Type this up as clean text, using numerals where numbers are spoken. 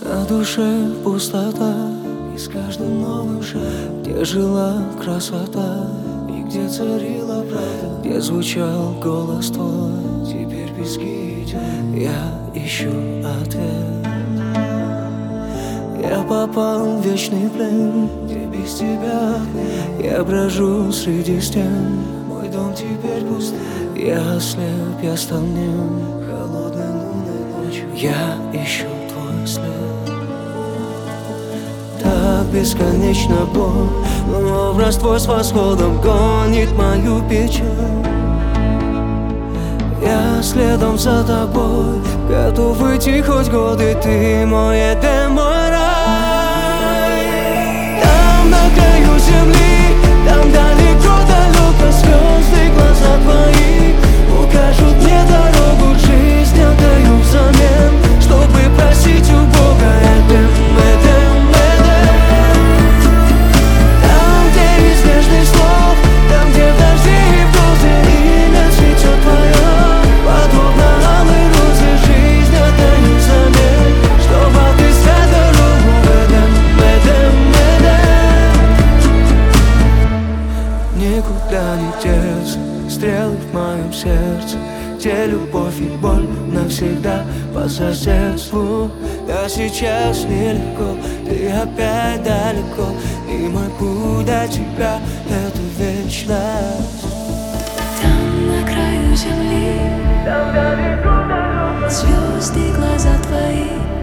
На душе пустота, и с каждым новым шагом, где жила красота, и где царила правда, где звучал голос твой, теперь пески идет. Я ищу ответ. Я попал в вечный плен, где без тебя я брожу среди стен. Мой дом теперь пуст, я ослеп, я стал нем. Холодной лунной ночью я ищу твой след. Так бесконечно боль, но образ твой с восходом гонит мою печаль. Я следом за тобой, готов идти хоть годы, ты мой Эдем, мой рай. Там на краю земли, там далеко-далеко звезды, глаза твои укажут мне дорогу, жизнь отдаю взамен, чтобы просить у Бога Эдем, Эдем, Эдем. Там, где неизбежных слов, там, где в дожди и в грозы имя цветет твое. Подобно алой розе жизнь отдаю взамен, чтобы отыскать дорогу в Эдем, Эдем, Эдем. Никуда не деться стрелы в моем сердце, где любовь и боль навсегда по соседству. Да сейчас нелегко, ты опять далеко, и мой путь до тебя — это вечность. Там на краю земли, Там далеко-далеко звезды, глаза твои